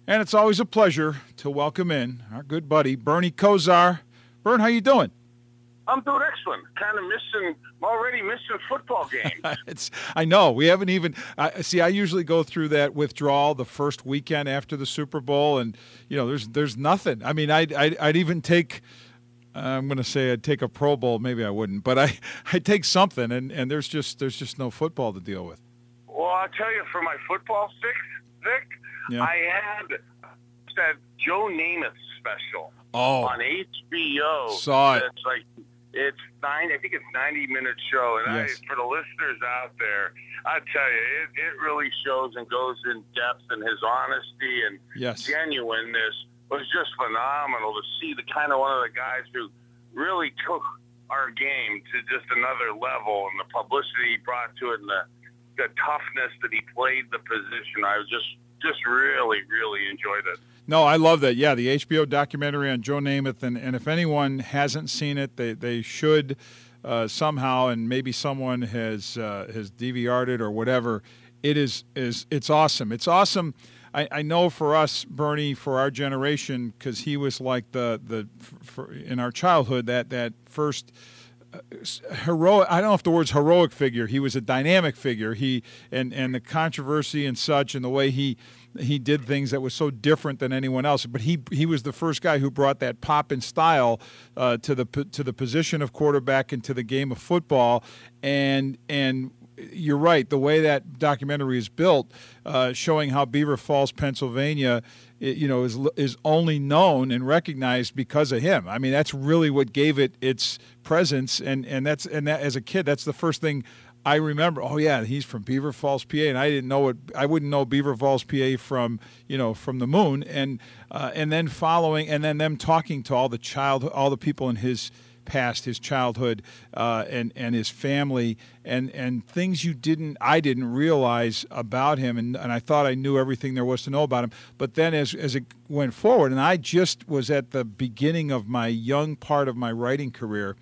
And it's always a pleasure to welcome in our good buddy, Bernie Kosar. Bern, how you doing? I'm doing excellent. Kind of already missing football games. I know we haven't even. See, I usually go through that withdrawal the first weekend after the Super Bowl, and there's nothing. I mean, I'd even take. I'm going to say I'd take a Pro Bowl. Maybe I wouldn't, but I'd take something, and there's just no football to deal with. Well, I'll tell you, for my football fix, Vic, I had that Joe Namath special on HBO. Saw it. It's 90-minute show, and yes. For the listeners out there, I tell you, it really shows and goes in depth, and his honesty and genuineness was just phenomenal to see. The kind of one of the guys who really took our game to just another level, and the publicity he brought to it, and the toughness that he played the position. I was just really, really enjoyed it. No, I love that. Yeah, the HBO documentary on Joe Namath, and if anyone hasn't seen it, they should somehow, and maybe someone has DVR'd it or whatever. It's awesome. It's awesome. I know for us, Bernie, for our generation, because he was like in our childhood that first heroic. I don't know if the word's heroic figure. He was a dynamic figure. And the controversy and such, and the way he did things that was so different than anyone else. But he was the first guy who brought that pop and style to the position of quarterback and to the game of football. And you're right, the way that documentary is built, showing how Beaver Falls, Pennsylvania, is only known and recognized because of him. I mean, that's really what gave it its presence, and that as a kid, that's the first thing I remember. Oh yeah, he's from Beaver Falls, PA, and I didn't know it. I wouldn't know Beaver Falls, PA from the moon, and then following, and then them talking to all the people in his past, his childhood, and his family, and things I didn't realize about him, and I thought I knew everything there was to know about him. But then as it went forward, and I just was at the beginning of my young part of my writing career,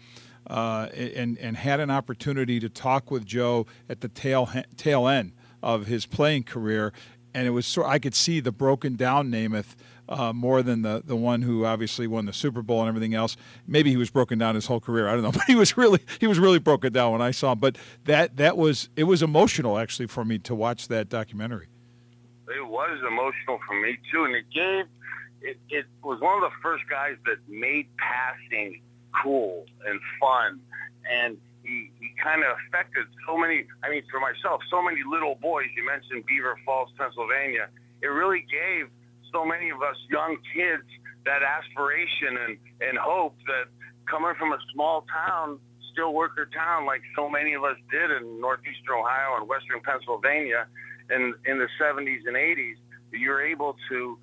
and had an opportunity to talk with Joe at the tail end of his playing career, and it was I could see the broken down Namath more than the one who obviously won the Super Bowl and everything else. Maybe he was broken down his whole career. I don't know, but he was really broken down when I saw him. But it was emotional actually for me to watch that documentary. It was emotional for me too, and it was one of the first guys that made passing cool and fun, and he kind of affected so many. I mean, for myself, so many little boys. You mentioned Beaver Falls, Pennsylvania. It really gave so many of us young kids that aspiration and hope that coming from a small town, steel worker town, like so many of us did in northeastern Ohio and western Pennsylvania in the 70s and 80s, you're able to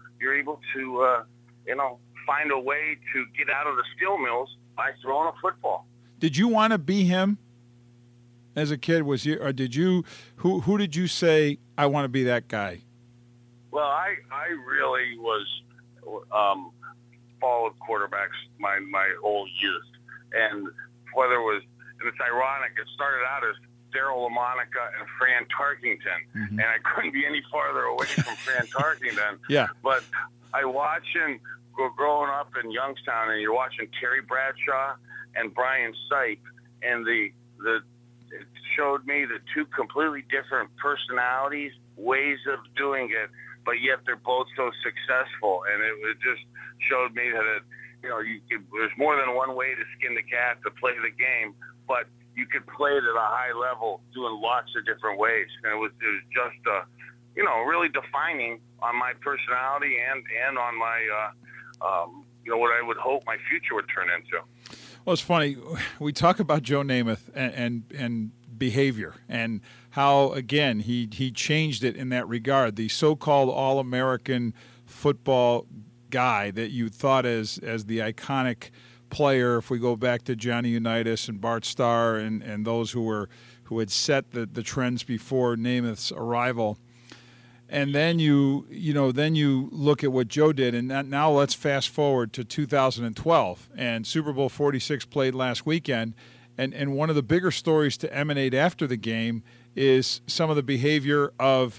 find a way to get out of the steel mills by throwing a football. Did you want to be him as a kid? Or did you? Who did you say, I want to be that guy? Well, I really was followed quarterbacks my whole youth, and whether it was, and it's ironic, it started out as Daryle Lamonica and Fran Tarkington, and I couldn't be any farther away from Fran Tarkington. Yeah. But I watching growing up in Youngstown, and you're watching Terry Bradshaw and Brian Sipe, and it showed me the two completely different personalities, ways of doing it, but yet they're both so successful. And it just showed me that there's more than one way to skin the cat to play the game, but you could play it at a high level doing lots of different ways. And it was just really defining on my personality and on my what I would hope my future would turn into. Well, it's funny. We talk about Joe Namath and behavior, and how, again, he changed it in that regard. The so-called All-American football guy that you thought as the iconic player, if we go back to Johnny Unitas and Bart Starr and those who had set the trends before Namath's arrival. And then you look at what Joe did, and now let's fast forward to 2012, and Super Bowl 46 played last weekend, and one of the bigger stories to emanate after the game is some of the behavior of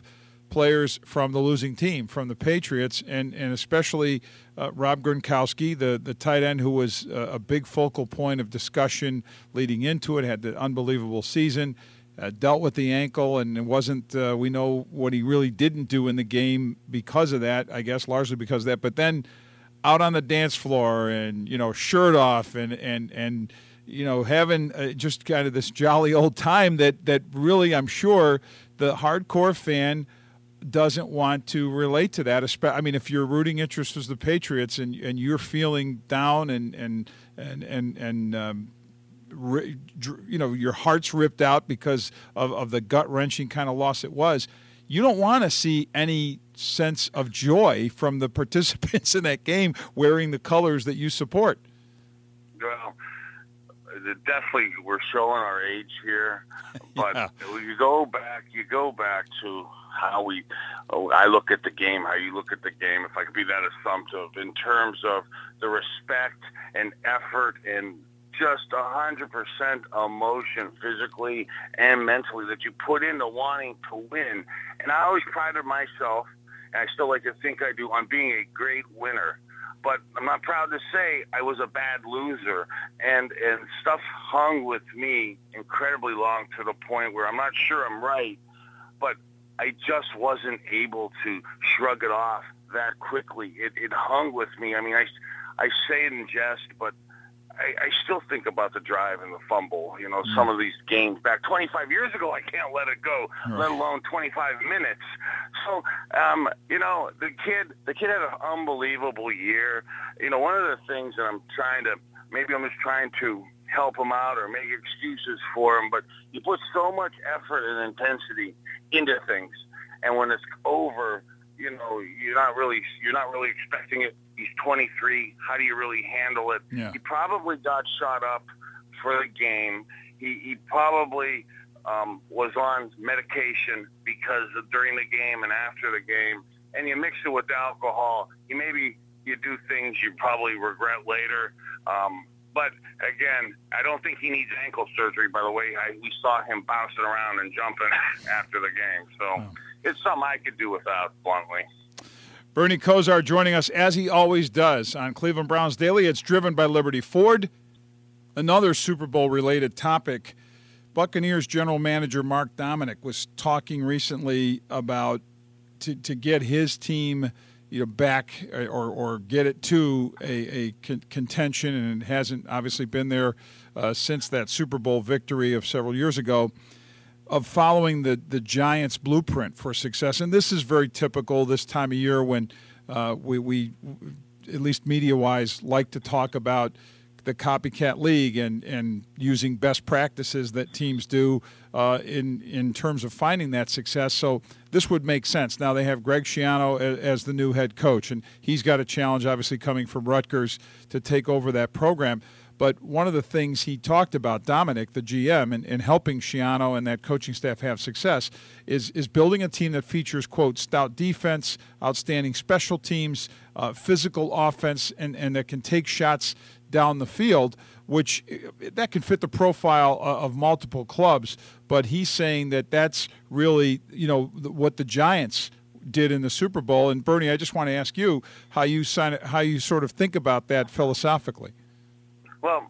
players from the losing team, from the Patriots, and especially Rob Gronkowski, the tight end who was a big focal point of discussion leading into it, had the unbelievable season, dealt with the ankle, and it wasn't, we know what he really didn't do in the game because of that, I guess largely because of that. But then out on the dance floor and, shirt off and having just kind of this jolly old time that really, I'm sure, the hardcore fan doesn't want to relate to that. I mean, if your rooting interest was the Patriots and you're feeling down and your heart's ripped out because of the gut-wrenching kind of loss it was, you don't want to see any sense of joy from the participants in that game wearing the colors that you support. Well, definitely we're showing our age here, but you go back to how I look at the game, how you look at the game, if I could be that assumptive, in terms of the respect and effort and just 100% emotion physically and mentally that you put into wanting to win. And I always prided myself, and I still like to think I do, on being a great winner. But I'm not proud to say I was a bad loser, and stuff hung with me incredibly long to the point where I'm not sure I'm right, but I just wasn't able to shrug it off that quickly. It hung with me. I mean, I say it in jest, but I still think about the drive and the fumble. Some of these games back 25 years ago, I can't let it go, let alone 25 minutes. So, the kid had an unbelievable year. One of the things that I'm just trying to help him out or make excuses for him, but you put so much effort and intensity into things, and when it's over, you're not really expecting it. He's 23. How do you really handle it? Yeah. He probably got shot up for the game. He probably was on medication because during the game and after the game, and you mix it with alcohol, you do things you probably regret later. But again, I don't think he needs ankle surgery, by the way. We saw him bouncing around and jumping after the game. So It's something I could do without, bluntly. Bernie Kosar joining us, as he always does, on Cleveland Browns Daily. It's driven by Liberty Ford. Another Super Bowl-related topic. Buccaneers general manager Mark Dominik was talking recently about to get his team back or get it to a contention, and it hasn't obviously been there since that Super Bowl victory of several years ago, of following the Giants' blueprint for success. And this is very typical this time of year when we at least media-wise, like to talk about the copycat league and using best practices that teams do in terms of finding that success. So this would make sense. Now they have Greg Schiano as the new head coach, and he's got a challenge, obviously, coming from Rutgers to take over that program. But one of the things he talked about, Dominik, the GM, in helping Schiano and that coaching staff have success is building a team that features, quote, stout defense, outstanding special teams, physical offense, and that can take shots down the field, which that can fit the profile of multiple clubs. But he's saying that that's really, what the Giants did in the Super Bowl. And Bernie, I just want to ask you how you sort of think about that philosophically. Well,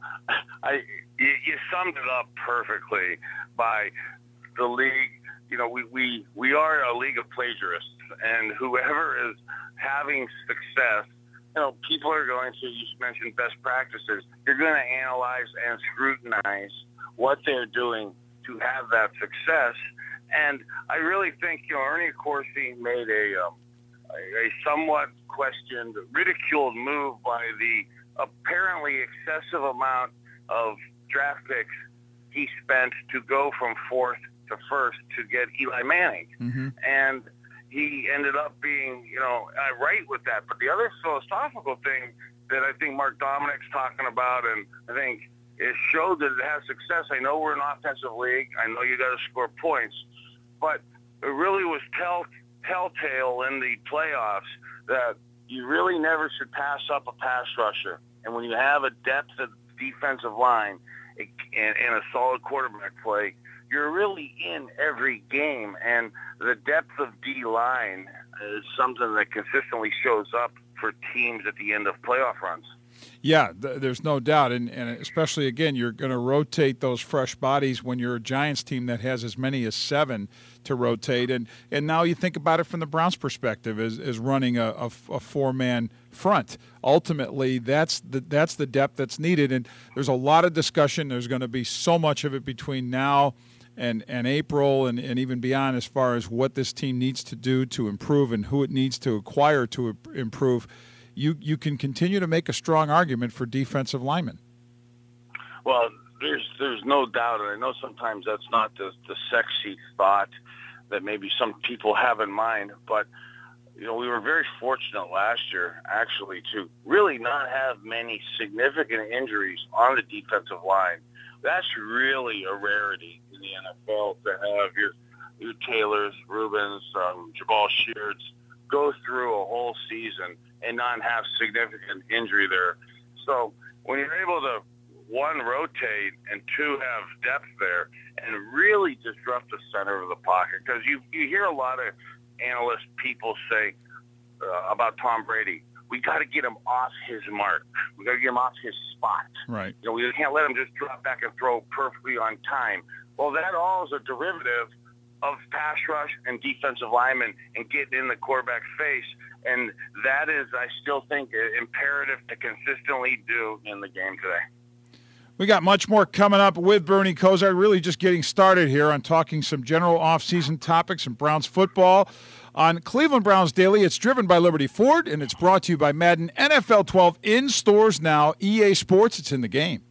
you summed it up perfectly by the league. We are a league of plagiarists, and whoever is having success, people are going to, you mentioned best practices, you're going to analyze and scrutinize what they're doing to have that success. And I really think, Ernie Accorsi made a somewhat questioned, ridiculed move by the apparently excessive amount of draft picks he spent to go from fourth to first to get Eli Manning. Mm-hmm. And he ended up being, right with that. But the other philosophical thing that I think Mark Dominik's talking about, and I think it showed that it has success. I know we're an offensive league. I know you got to score points. But it really was telltale in the playoffs that you really never should pass up a pass rusher. And when you have a depth of defensive line and a solid quarterback play, you're really in every game, and the depth of D-line is something that consistently shows up for teams at the end of playoff runs. Yeah, there's no doubt, and especially, again, you're going to rotate those fresh bodies when you're a Giants team that has as many as 7 to rotate, and now you think about it from the Browns' perspective as running a 4-man front. Ultimately, that's the depth that's needed, and there's a lot of discussion. There's going to be so much of it between now and April and even beyond as far as what this team needs to do to improve and who it needs to acquire to improve. You can continue to make a strong argument for defensive linemen. Well, there's no doubt, and I know sometimes that's not the sexy thought that maybe some people have in mind, but we were very fortunate last year actually to really not have many significant injuries on the defensive line. That's really a rarity in the NFL to have your Taylors, Rubens, Jabal Sheards go through a whole season and not have significant injury there. So when you're able to, 1, rotate, and 2, have depth there, and really disrupt the center of the pocket, because you hear a lot of analyst people say about Tom Brady, we got to get him off his mark. We got to get him off his spot. Right. We can't let him just drop back and throw perfectly on time. Well, that all is a derivative of pass rush and defensive linemen and getting in the quarterback's face. And that is, I still think, imperative to consistently do in the game today. We got much more coming up with Bernie Kosar. Really just getting started here on talking some general offseason topics in Browns football. On Cleveland Browns Daily, it's driven by Liberty Ford, and it's brought to you by Madden NFL 12 in stores now. EA Sports, it's in the game.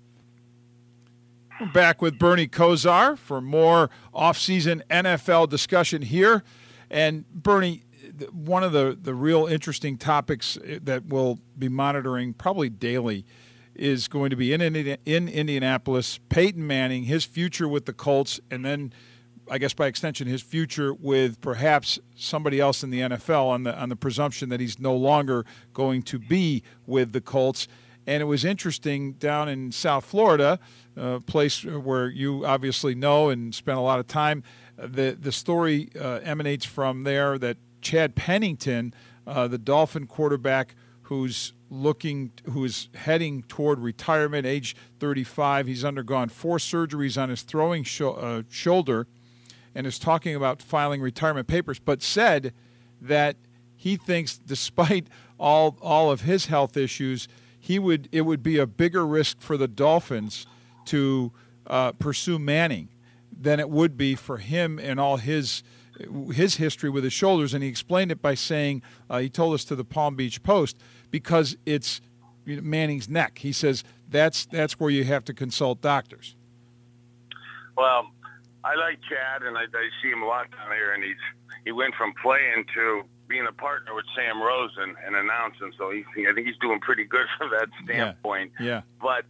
We're back with Bernie Kosar for more off-season NFL discussion here. And Bernie, one of the real interesting topics that we'll be monitoring probably daily is going to be in Indianapolis. Peyton Manning, his future with the Colts, and then I guess by extension his future with perhaps somebody else in the NFL on the presumption that he's no longer going to be with the Colts. And it was interesting down in South Florida, a place where you obviously know and spent a lot of time. The story emanates from there that Chad Pennington, the Dolphin quarterback who's heading toward retirement, age 35. He's undergone 4 surgeries on his throwing shoulder and is talking about filing retirement papers, but said that he thinks despite all of his health issues, it would be a bigger risk for the Dolphins to pursue Manning than it would be for him and all his history with his shoulders. And he explained it by saying, he told us to the Palm Beach Post, because it's Manning's neck. He says that's where you have to consult doctors. Well, I like Chad, and I see him a lot down here, and he went from playing to being a partner with Sam Rosen and announcing, so I think he's doing pretty good from that standpoint. Yeah. But,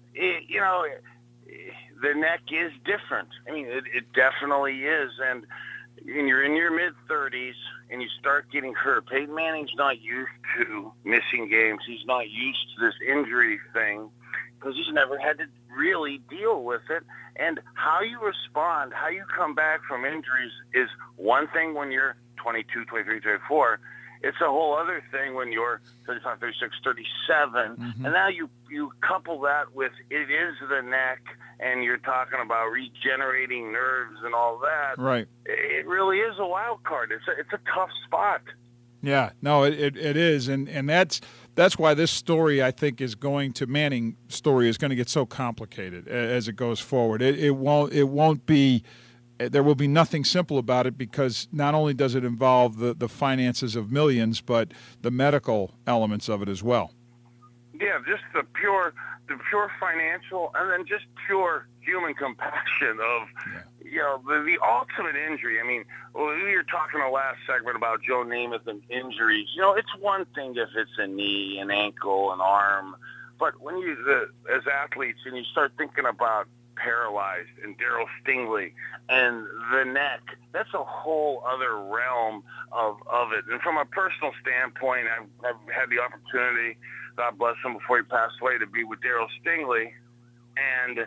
the neck is different. I mean, it definitely is, and you're in your mid-30s, and you start getting hurt. Peyton Manning's not used to missing games. He's not used to this injury thing because he's never had to really deal with it. And how you respond, how you come back from injuries is one thing when you're 22, 23, 24. It's a whole other thing when you're 35, 36, 37. Mm-hmm. And now you couple that with it is the neck, and you're talking about regenerating nerves and all that. Right. It really is a wild card. It's a tough spot. Yeah, no, it is, and that's why this story, I think, Manning's story is going to get so complicated as it goes forward. It won't be. There will be nothing simple about it, because not only does it involve the finances of millions, but the medical elements of it as well. Yeah, just the pure financial, and then just pure human compassion of, the ultimate injury. I mean, we were talking in the last segment about Joe Namath and injuries. It's one thing if it's a knee, an ankle, an arm, but when as athletes, and you start thinking about paralyzed and Darryl Stingley and the neck, that's a whole other realm of it. And from a personal standpoint, I've had the opportunity, God bless him before he passed away, to be with Darryl Stingley, and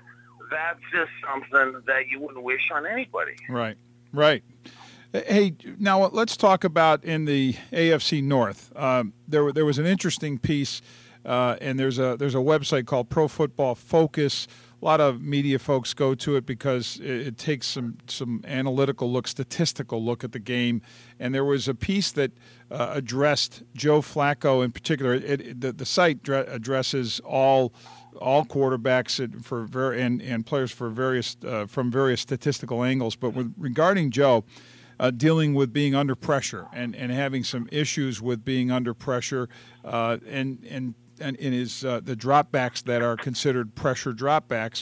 that's just something that you wouldn't wish on anybody. Right, right. Hey, now let's talk about in the AFC North. There was an interesting piece, and there's a website called Pro Football Focus. A lot of media folks go to it because it takes some analytical look, statistical look at the game. And there was a piece that addressed Joe Flacco in particular. The site addresses all quarterbacks and players for various from various statistical angles. But regarding Joe, dealing with being under pressure and having some issues with being under pressure, and in his the dropbacks that are considered pressure dropbacks,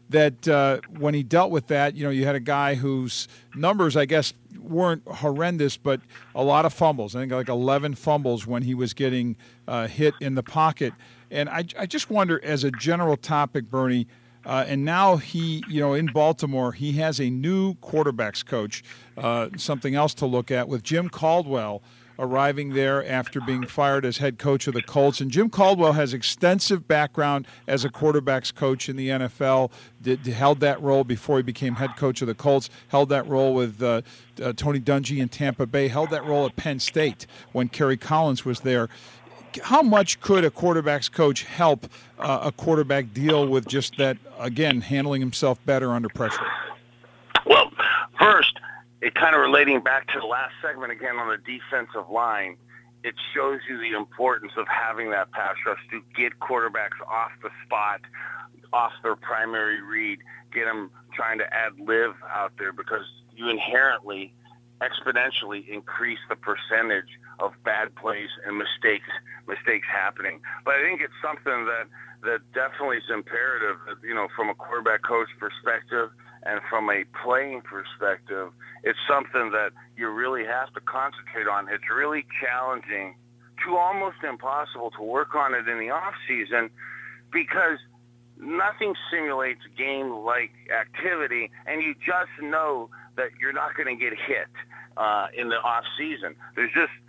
that when he dealt with that, you had a guy whose numbers, I guess, weren't horrendous, but a lot of fumbles. I think like 11 fumbles when he was getting hit in the pocket. And I just wonder, as a general topic, Bernie, and now he, in Baltimore, he has a new quarterbacks coach, something else to look at with Jim Caldwell arriving there after being fired as head coach of the Colts. And Jim Caldwell has extensive background as a quarterbacks coach in the NFL, held that role before he became head coach of the Colts, held that role with Tony Dungy in Tampa Bay, held that role at Penn State when Kerry Collins was there. How much could a quarterbacks coach help a quarterback deal with just that, again, handling himself better under pressure? Well, first, it kind of relating back to the last segment again on the defensive line, it shows you the importance of having that pass rush to get quarterbacks off the spot, off their primary read, get them trying to ad-lib out there, because you inherently, exponentially increase the percentage of bad plays and mistakes happening. But I think it's something that definitely is imperative, from a quarterback coach perspective and from a playing perspective. It's something that you really have to concentrate on. It's really challenging to almost impossible to work on it in the off season, because nothing simulates game-like activity, and you just know that you're not going to get hit in the off season. There's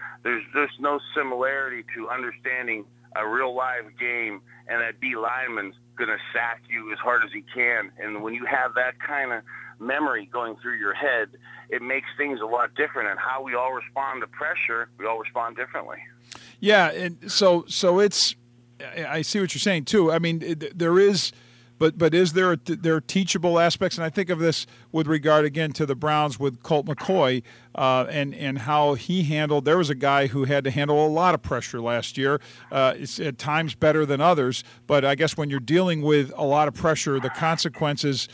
just no similarity to understanding a real live game, and that D lineman's going to sack you as hard as he can. And when you have that kind of memory going through your head, it makes things a lot different. And how we all respond to pressure, we all respond differently. Yeah, and so it's. I see what you're saying too. I mean, there is. But is there are teachable aspects? And I think of this with regard, again, to the Browns with Colt McCoy and how he handled. There was a guy who had to handle a lot of pressure last year. It's at times better than others. But I guess when you're dealing with a lot of pressure, the consequences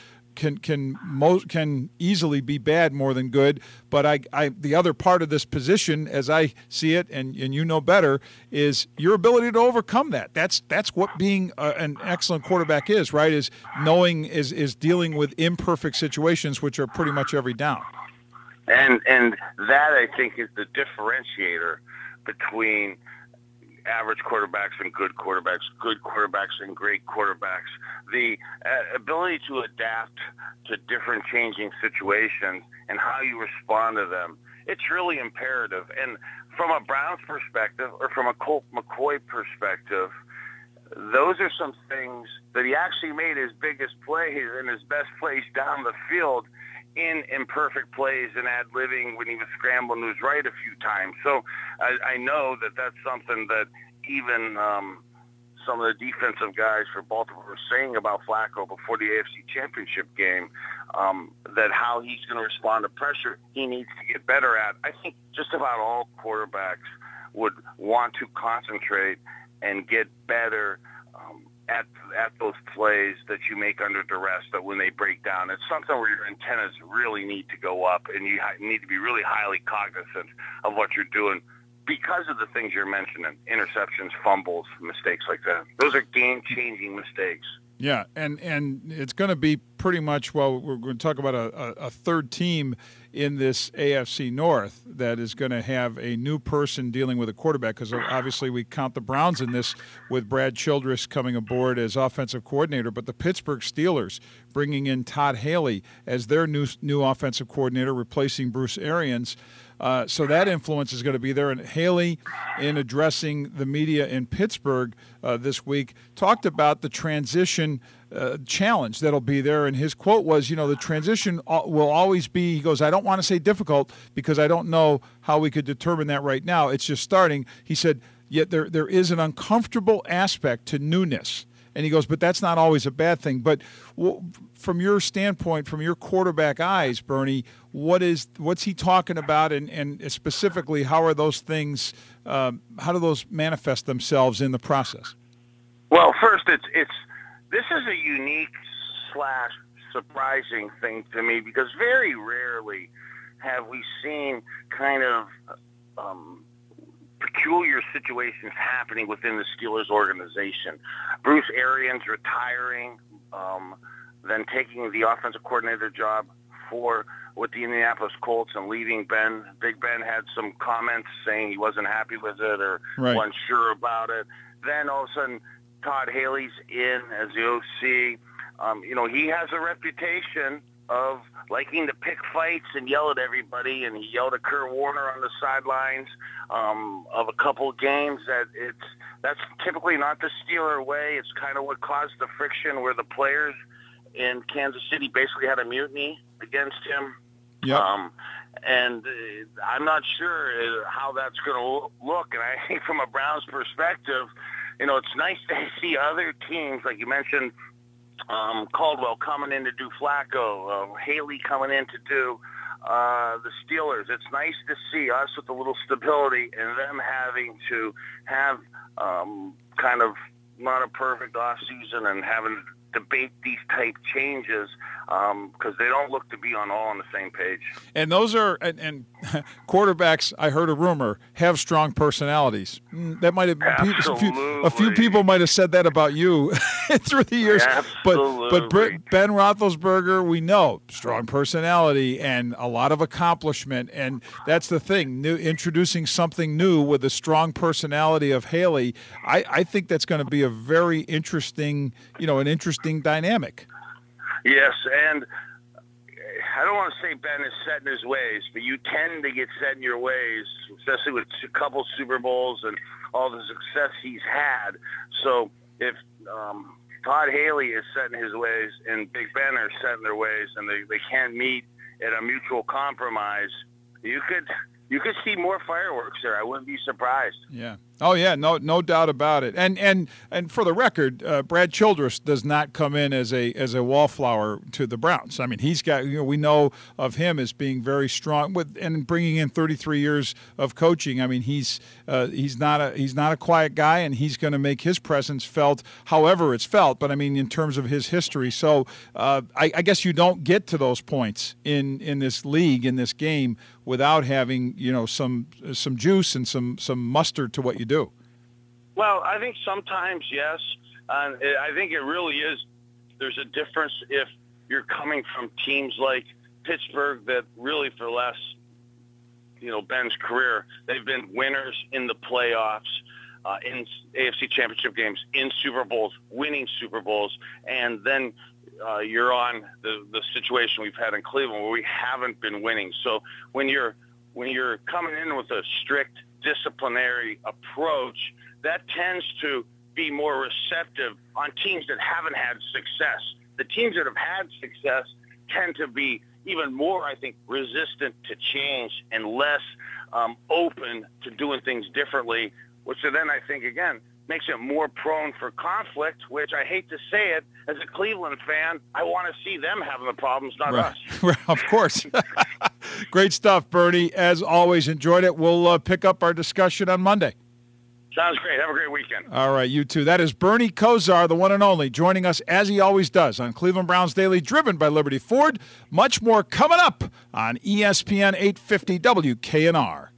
can easily be bad more than good. But the other part of this position, as I see it, and you know better, is your ability to overcome that. That's what being an excellent quarterback is, right? Is knowing is dealing with imperfect situations, which are pretty much every down. And that, I think, is the differentiator between average quarterbacks and good quarterbacks and great quarterbacks. The ability to adapt to different changing situations and how you respond to them, it's really imperative. And from a Browns perspective, or from a Colt McCoy perspective, those are some things that he actually made his biggest plays and his best plays down the field in imperfect plays and ad-libbing when he was scrambling to his right a few times. So I know that that's something that even some of the defensive guys for Baltimore were saying about Flacco before the AFC Championship game, that how he's going to respond to pressure, he needs to get better at. I think just about all quarterbacks would want to concentrate and get better at those plays that you make under duress, that when they break down, it's something where your antennas really need to go up, and you need to be really highly cognizant of what you're doing because of the things you're mentioning: interceptions, fumbles, mistakes like that. Those are game-changing mistakes. Yeah, and it's going to be pretty much, well, we're going to talk about a third team in this AFC North that is going to have a new person dealing with a quarterback, because obviously we count the Browns in this with Brad Childress coming aboard as offensive coordinator, but the Pittsburgh Steelers bringing in Todd Haley as their new offensive coordinator, replacing Bruce Arians. So that influence is going to be there. And Haley, in addressing the media in Pittsburgh this week, talked about the transition challenge that'll be there. And his quote was, the transition will always be, he goes, I don't want to say difficult because I don't know how we could determine that right now. It's just starting. He said, yet there is an uncomfortable aspect to newness. And he goes, but that's not always a bad thing. But from your standpoint, from your quarterback eyes, Bernie, what's he talking about? And specifically, how are those things, how do those manifest themselves in the process? Well, first, this is a unique / surprising thing to me because very rarely have we seen kind of peculiar situations happening within the Steelers organization. Bruce Arians retiring, then taking the offensive coordinator job with the Indianapolis Colts and leaving Ben. Big Ben had some comments saying he wasn't happy with it or wasn't sure about it. Then all of a sudden, Todd Haley's in as the OC. He has a reputation of liking to pick fights and yell at everybody, and he yelled at Kurt Warner on the sidelines of a couple games. That's typically not the Steeler way. It's kind of what caused the friction where the players in Kansas City basically had a mutiny against him. Yep. And I'm not sure how that's going to look. And I think from a Browns perspective, it's nice to see other teams, like you mentioned, Caldwell coming in to do Flacco, Haley coming in to do the Steelers. It's nice to see us with a little stability and them having to have kind of not a perfect offseason and having to debate these type changes because they don't look to be all on the same page. And those are and quarterbacks, I heard a rumor, have strong personalities. That might have a few people might have said that about you through the years. Absolutely. But Ben Roethlisberger, we know, strong personality and a lot of accomplishment, and that's the thing. Introducing something new with the strong personality of Haley, I think that's going to be a very interesting, an interesting dynamic. Yes, and I don't want to say Ben is set in his ways, but you tend to get set in your ways, especially with a couple Super Bowls and all the success he's had. So if Todd Haley is set in his ways and Big Ben are set in their ways and they can't meet at a mutual compromise, you could see more fireworks there. I wouldn't be surprised. Yeah. Oh yeah, no doubt about it. And for the record, Brad Childress does not come in as a wallflower to the Browns. I mean, he's got we know of him as being very strong and bringing in 33 years of coaching. I mean, he's not a quiet guy, and he's going to make his presence felt however it's felt. But I mean, in terms of his history, so I guess you don't get to those points in this league, in this game, without having some juice and some mustard to what you do. Well, I think sometimes, yes. I think it really is. There's a difference if you're coming from teams like Pittsburgh that really for the last, Ben's career, they've been winners in the playoffs, in AFC championship games, in Super Bowls, winning Super Bowls, and then you're on the situation we've had in Cleveland where we haven't been winning. So when you're coming in with a strict disciplinary approach, that tends to be more receptive on teams that haven't had success. The teams that have had success tend to be even more, I think, resistant to change and less open to doing things differently, which then I think, again, makes it more prone for conflict, which I hate to say it, as a Cleveland fan, I want to see them having the problems, not us. Of course. Great stuff, Bernie. As always, enjoyed it. We'll pick up our discussion on Monday. Sounds great. Have a great weekend. All right, you too. That is Bernie Kosar, the one and only, joining us as he always does on Cleveland Browns Daily, driven by Liberty Ford. Much more coming up on ESPN 850 WKNR.